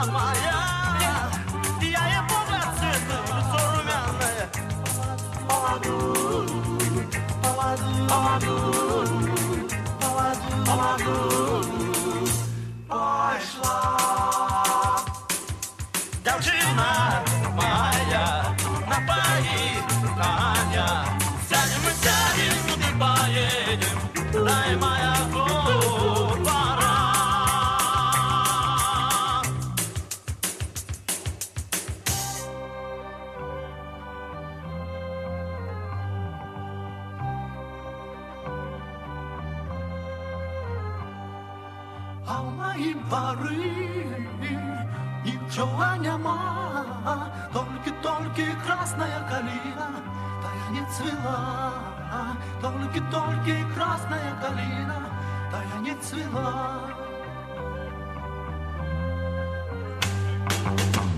моя, я его цвету, лицо румяное. Поводу, поводу, поводу, поводу, пошла. Девчина моя, напои коня, сядем и сядем, куда поедем, дай моя пора. А в моей поры ничего нема, только красная калина, да я не цвела. Только красная калина, да я не цвела.